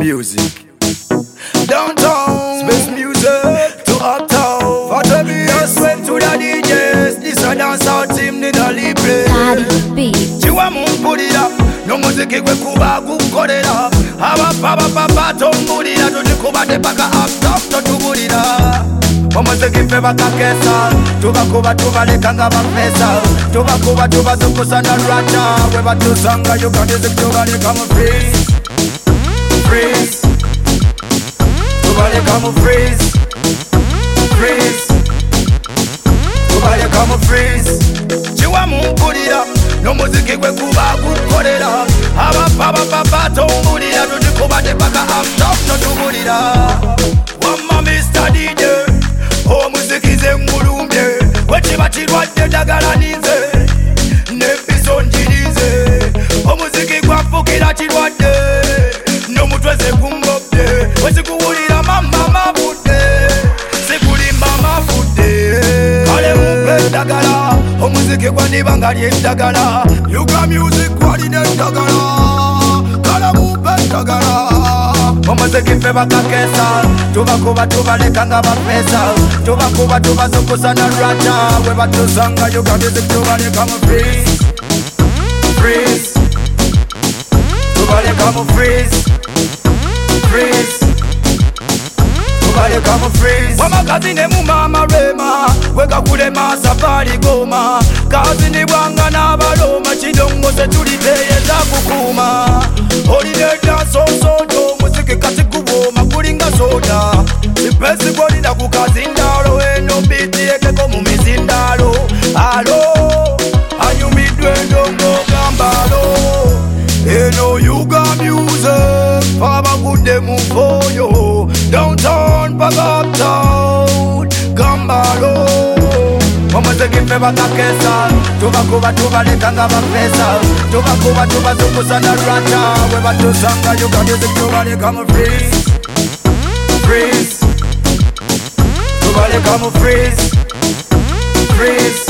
music. Downtown, space music to uptown. For the beats, went to the DJs. This a dancehall team need a libre. Daddy beat. Chiwa put it up. No muziki kwe kuba kukorera. Papa tombulira tujikuba tepaka up top totubulira. Omuziki fe bakakesa. Tubakuba tubaleka nga bapesa. Tubakuba tubazukusa na racha. We batusanga you got this tubaleka mu freeze. Freeze. Tubaleka mu freeze. Freeze. Tubaleka mu freeze. Chiwa mpulira. No muziki kwe kuba kukorera. Papa tombulira tujikuba tepaka up top totubulira. Wama Mr. DJ. Omuziki ze ngulumbye. Wechiba chirwadde dagala ninze. Nepiso njirize. Omuziki gwafukira chirwadde. Nomutwe ze kumbobye. Wezikuwulira mama mabudde. Sikulimba mafudde. Kale mumpe dagala. Omuziki gwanibanga ly'eddagala. Yuga music gwaline eddagala. Kale mumpe dagala. Omuziki fe bakakesa. Tubakuba tubaleka nga bapesa. Tubakuba tubazukusa na racha. We batusanga you got this tubaleka mu freeze. Freeze. Tubaleka mu freeze. Freeze. Tubaleka mu freeze. Wamakazi ne mu mama rema. Weka kulema safari goma. Kazi ni bwanga n'abaloma. Kidongo se tuliteeyeza kukuma. Oline danso sodo. Muziki kati kuwoma kulinga soda. Sipesi golida kukazi ndalo. Eno biti ekeko mu mizindalo. Alo anyumidwe ndongo gambalo. Eno yuga music. Abagudde mu foyo. Downtown paka uptown gambalo. Omuziki fe bakakesa. Tubakuba tubaleka nga bapesa. Tubakuba tubazukusa na racha. We batusanga you got this tubaleka mu freeze. Freeze. Tubaleka mu freeze. Freeze.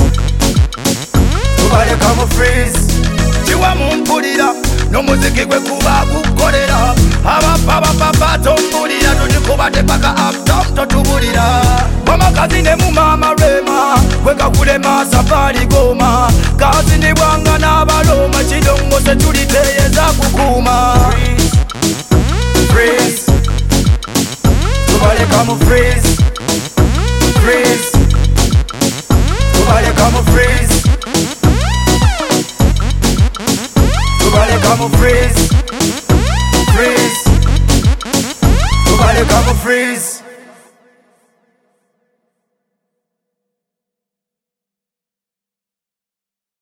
Tubaleka mu freeze. Chiwa mpulira. Nomuziki kwe kuba kukorera. Papa tombulira tujikuba tepaka up top totubulira. Wamakazi ne mu mama rema. Weka kulema safari goma. Kazi ni bwanga n'abaloma. Kidongo se tuliteeyeza kukuma. Freeze. Tubaleka mu freeze. Freeze. Tubaleka mu freeze. Tubaleka mu freeze. Freeze. Tubaleka mu freeze.